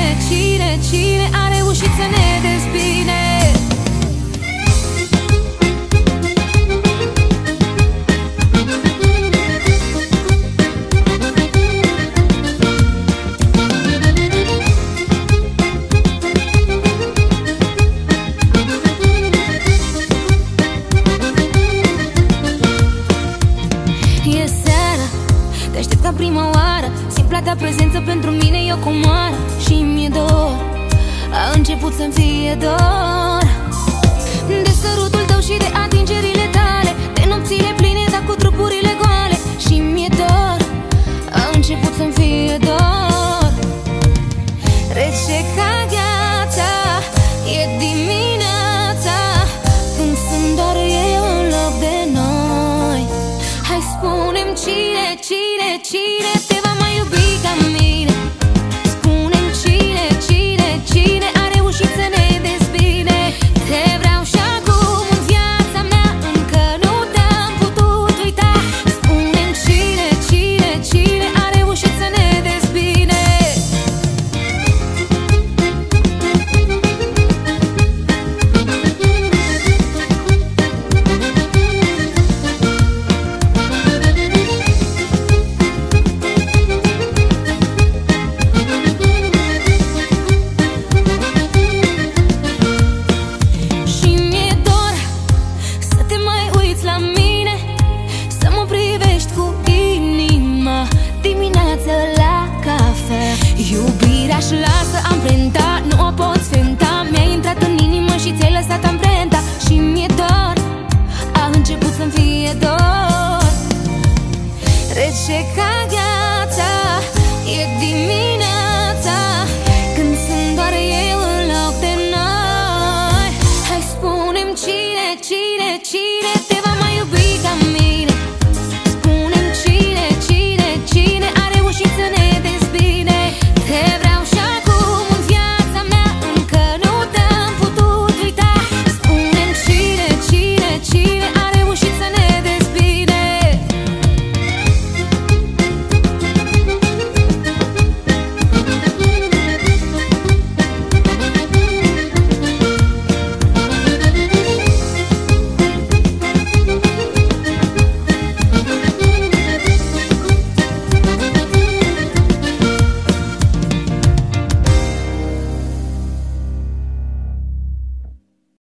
cine a reușit să ne dezbine? E seara, te aștept ca prima oară, simpla ta prezență pentru mine e o comoară. Și mi-e dor, a început să-mi fie dor de sărutul tău și de atingerile tale, de nopțile pline, dar cu trupurile goale. Și mi-e dor, a început să-mi fie dor. Rece ca gheața e dimineața, când sunt doar eu în loc de noi. Hai spune-mi cine te va mai iubi ca mine? Spune-mi cine a reușit să ne dezbine? Te vreau și acum în viața mea, încă nu te-am putut uita. Spune-mi cine a reușit să ne dezbine? Dimineața la cafea, iubirea-și lasă amprenta